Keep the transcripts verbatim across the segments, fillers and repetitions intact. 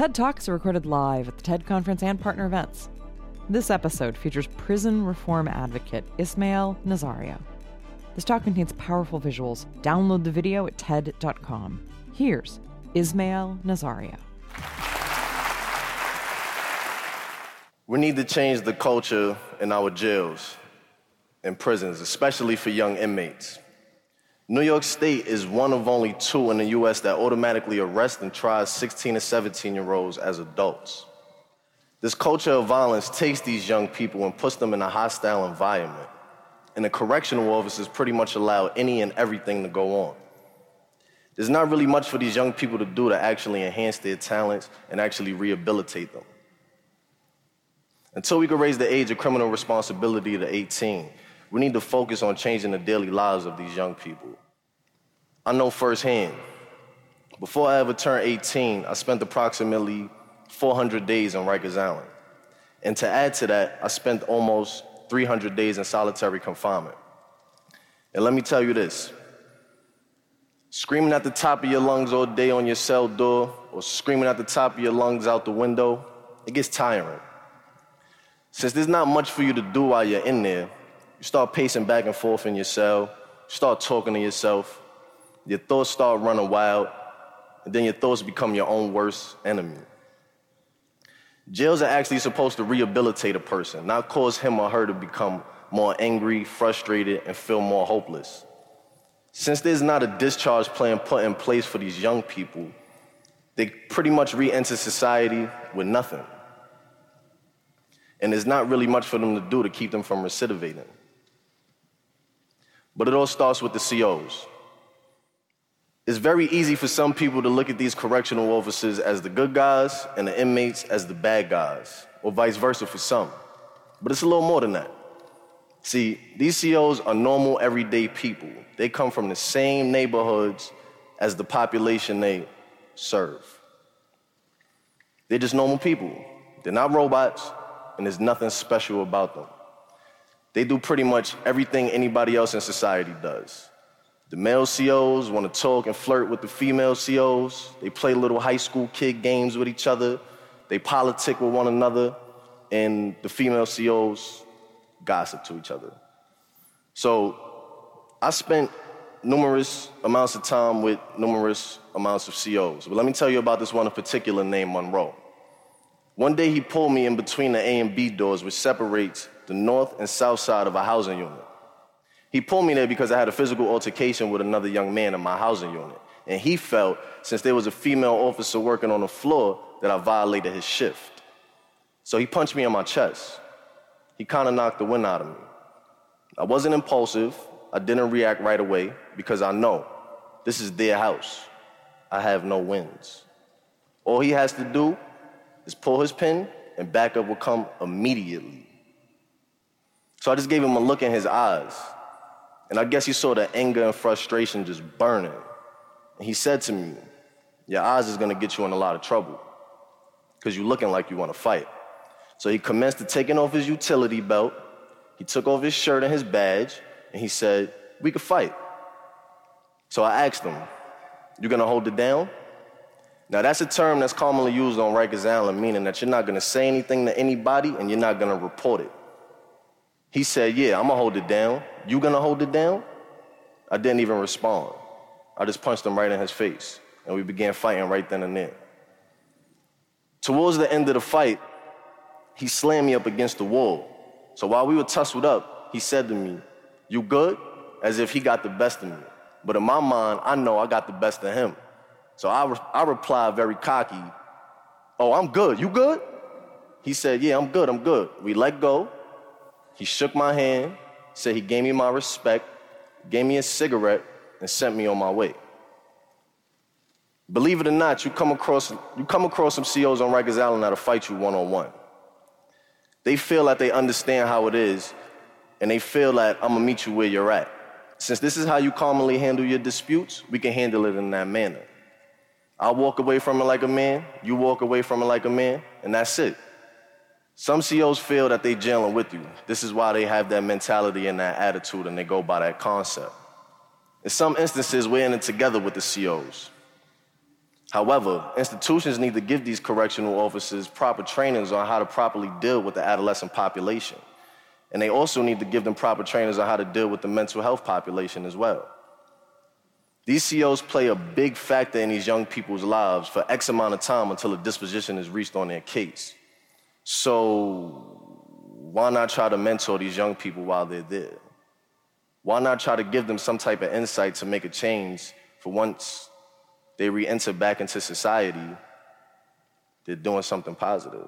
TED Talks are recorded live at the TED Conference and partner events. This episode features prison reform advocate Ismail Nazaria. This talk contains powerful visuals. Download the video at T E D dot com. Here's Ismail Nazaria. We need to change the culture in our jails and prisons, especially for young inmates. New York State is one of only two in the U S that automatically arrest and tries sixteen and seventeen-year-olds as adults. This culture of violence takes these young people and puts them in a hostile environment, and the correctional officers pretty much allow any and everything to go on. There's not really much for these young people to do to actually enhance their talents and actually rehabilitate them. Until we can raise the age of criminal responsibility to eighteen, we need to focus on changing the daily lives of these young people. I know firsthand, before I ever turned eighteen, I spent approximately four hundred days on Rikers Island. And to add to that, I spent almost three hundred days in solitary confinement. And let me tell you this, screaming at the top of your lungs all day on your cell door or screaming at the top of your lungs out the window, it gets tiring. Since there's not much for you to do while you're in there, you start pacing back and forth in your cell, start talking to yourself, your thoughts start running wild, and then your thoughts become your own worst enemy. Jails are actually supposed to rehabilitate a person, not cause him or her to become more angry, frustrated, and feel more hopeless. Since there's not a discharge plan put in place for these young people, they pretty much re-enter society with nothing. And there's not really much for them to do to keep them from recidivating. But it all starts with the C Os. It's very easy for some people to look at these correctional officers as the good guys and the inmates as the bad guys, or vice versa for some. But it's a little more than that. See, these C Os are normal, everyday people. They come from the same neighborhoods as the population they serve. They're just normal people. They're not robots, and there's nothing special about them. They do pretty much everything anybody else in society does. The male C Os want to talk and flirt with the female C Os. They play little high school kid games with each other. They politic with one another. And the female C Os gossip to each other. So I spent numerous amounts of time with numerous amounts of C Os. But let me tell you about this one in particular named Monroe. One day he pulled me in between the A and B doors, which separates the north and south side of a housing unit. He pulled me there because I had a physical altercation with another young man in my housing unit. And he felt, since there was a female officer working on the floor, that I violated his shift. So he punched me in my chest. He kind of knocked the wind out of me. I wasn't impulsive. I didn't react right away because I know this is their house. I have no wins. All he has to do is pull his pin and backup will come immediately. So I just gave him a look in his eyes. And I guess he saw the anger and frustration just burning. And he said to me, your eyes is gonna get you in a lot of trouble because you're looking like you wanna fight. So he commenced to taking off his utility belt. He took off his shirt and his badge, and he said, we could fight. So I asked him, you gonna hold it down? Now that's a term that's commonly used on Rikers Island, meaning that you're not gonna say anything to anybody and you're not gonna report it. He said, yeah, I'm gonna hold it down. You gonna hold it down? I didn't even respond. I just punched him right in his face, and we began fighting right then and there. Towards the end of the fight, he slammed me up against the wall. So while we were tussled up, he said to me, you good? As if he got the best of me. But in my mind, I know I got the best of him. So I, re- I replied very cocky, oh, I'm good. You good? He said, yeah, I'm good, I'm good. We let go. He shook my hand, said he gave me my respect, gave me a cigarette, and sent me on my way. Believe it or not, you come across you come across some C Os on Rikers Island that'll fight you one-on-one. They feel that they understand how it is, and they feel that I'm gonna meet you where you're at. Since this is how you commonly handle your disputes, we can handle it in that manner. I'll walk away from it like a man, you walk away from it like a man, and that's it. Some C Os feel that they jailing with you. This is why they have that mentality and that attitude, and they go by that concept. In some instances, we're in it together with the C Os. However, institutions need to give these correctional officers proper trainings on how to properly deal with the adolescent population. And they also need to give them proper trainings on how to deal with the mental health population as well. These C Os play a big factor in these young people's lives for X amount of time until a disposition is reached on their case. So why not try to mentor these young people while they're there? Why not try to give them some type of insight to make a change for once they re-enter back into society, they're doing something positive.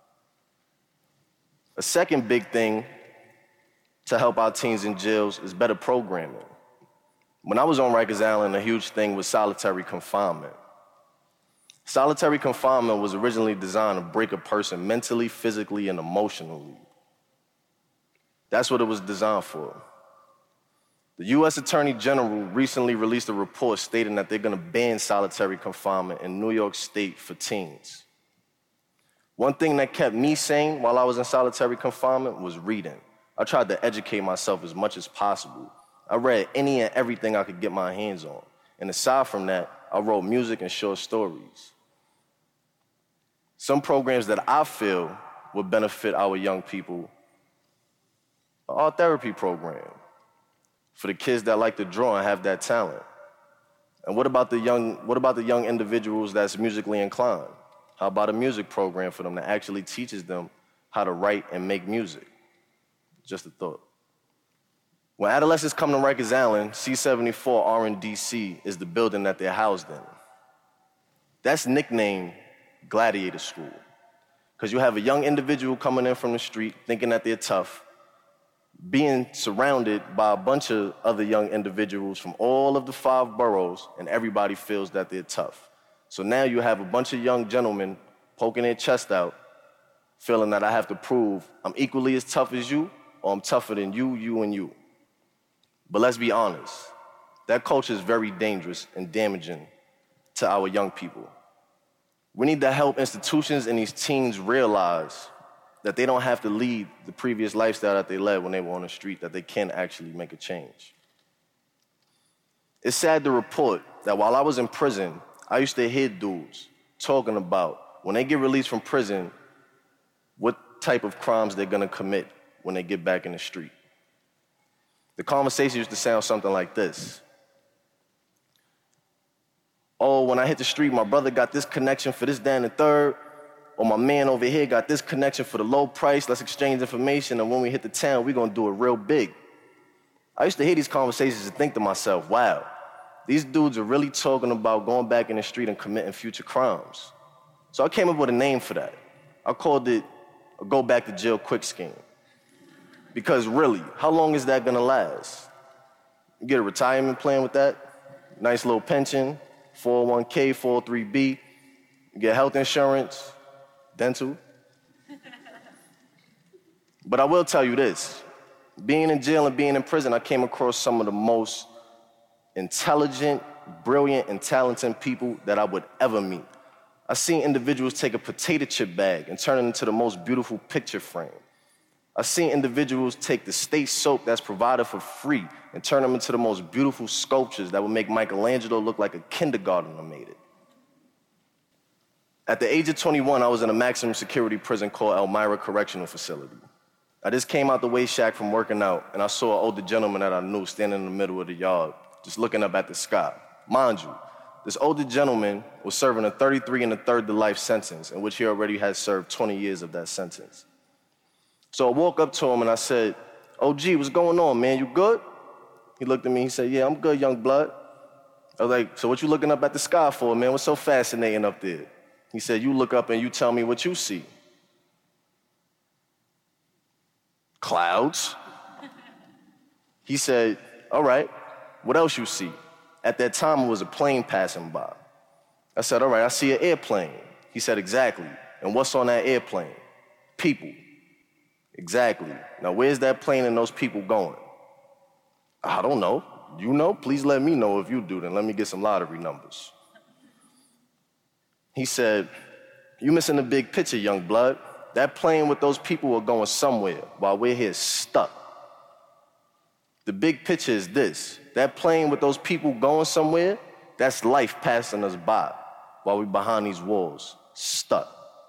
A second big thing to help our teens in jails is better programming. When I was on Rikers Island, a huge thing was solitary confinement. Solitary confinement was originally designed to break a person mentally, physically, and emotionally. That's what it was designed for. The U S Attorney General recently released a report stating that they're going to ban solitary confinement in New York State for teens. One thing that kept me sane while I was in solitary confinement was reading. I tried to educate myself as much as possible. I read any and everything I could get my hands on. And aside from that, I wrote music and short stories. Some programs that I feel would benefit our young people are our therapy program for the kids that like to draw and have that talent. And what about the young, what about the young individuals that's musically inclined? How about a music program for them that actually teaches them how to write and make music? Just a thought. When adolescents come to Rikers Island, C seventy-four R and D C is the building that they're housed in. That's nicknamed Gladiator School, because you have a young individual coming in from the street thinking that they're tough, being surrounded by a bunch of other young individuals from all of the five boroughs, and everybody feels that they're tough. So now you have a bunch of young gentlemen poking their chest out, feeling that I have to prove I'm equally as tough as you, or I'm tougher than you, you, and you. But let's be honest, that culture is very dangerous and damaging to our young people. We need to help institutions and these teens realize that they don't have to lead the previous lifestyle that they led when they were on the street, that they can actually make a change. It's sad to report that while I was in prison, I used to hear dudes talking about when they get released from prison, what type of crimes they're gonna commit when they get back in the street. The conversation used to sound something like this. Oh, when I hit the street, my brother got this connection for this, that, and the third. Or my man over here got this connection for the low price. Let's exchange information, and when we hit the town, we're gonna do it real big. I used to hear these conversations and think to myself, wow, these dudes are really talking about going back in the street and committing future crimes. So I came up with a name for that. I called it a go back to jail quick scheme. Because really, how long is that gonna last? You get a retirement plan with that, nice little pension, four oh one k, four oh three b, you get health insurance, dental. But I will tell you this, being in jail and being in prison, I came across some of the most intelligent, brilliant, and talented people that I would ever meet. I've seen individuals take a potato chip bag and turn it into the most beautiful picture frame. I've seen individuals take the state soap that's provided for free and turn them into the most beautiful sculptures that would make Michelangelo look like a kindergartner made it. At the age of twenty-one, I was in a maximum security prison called Elmira Correctional Facility. I just came out the waste shack from working out, and I saw an older gentleman that I knew standing in the middle of the yard, just looking up at the sky. Mind you, this older gentleman was serving a thirty-three and a third to life sentence, in which he already had served twenty years of that sentence. So I walked up to him and I said, O G, what's going on, man? You good? He looked at me, he said, yeah, I'm good, young blood. I was like, so what you looking up at the sky for, man? What's so fascinating up there? He said, you look up and you tell me what you see. Clouds. He said, all right, what else you see? At that time, it was a plane passing by. I said, all right, I see an airplane. He said, exactly. And what's on that airplane? People. Exactly. Now, where's that plane and those people going? I don't know. You know? Please let me know if you do, then let me get some lottery numbers. He said, you missing the big picture, young blood. That plane with those people are going somewhere while we're here stuck. The big picture is this. That plane with those people going somewhere, that's life passing us by. while we're behind these walls, stuck.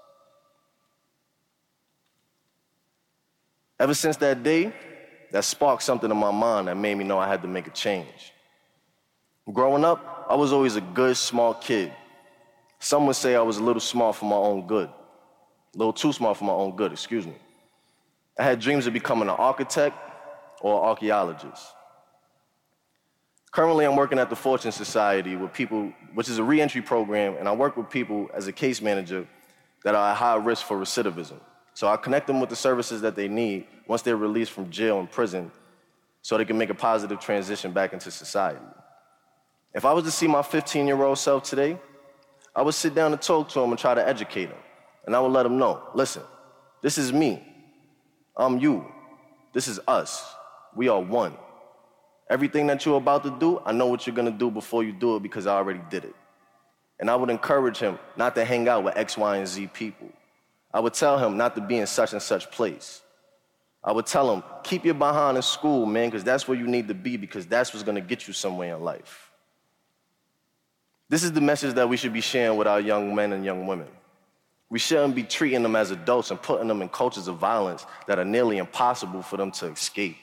Ever since that day, that sparked something in my mind that made me know I had to make a change. Growing up, I was always a good, smart kid. Some would say I was a little smart for my own good. A little too smart for my own good, excuse me. I had dreams of becoming an architect or an archaeologist. Currently, I'm working at the Fortune Society with people, which is a reentry program, and I work with people as a case manager that are at high risk for recidivism. So I connect them with the services that they need once they're released from jail and prison so they can make a positive transition back into society. If I was to see my fifteen-year-old self today, I would sit down and talk to him and try to educate him. And I would let him know, listen, this is me. I'm you. This is us. We are one. Everything that you're about to do, I know what you're going to do before you do it because I already did it. And I would encourage him not to hang out with X, Y, and Z people. I would tell him not to be in such and such place. I would tell him, keep your behind in school, man, because that's where you need to be, because that's what's going to get you somewhere in life. This is the message that we should be sharing with our young men and young women. We shouldn't be treating them as adults and putting them in cultures of violence that are nearly impossible for them to escape.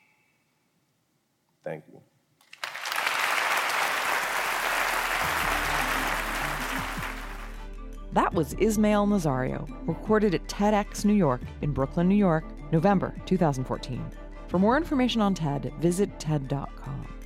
Thank you. That was Ismael Nazario, recorded at TEDx New York in Brooklyn, New York, November two thousand fourteen. For more information on TED, visit T E D dot com.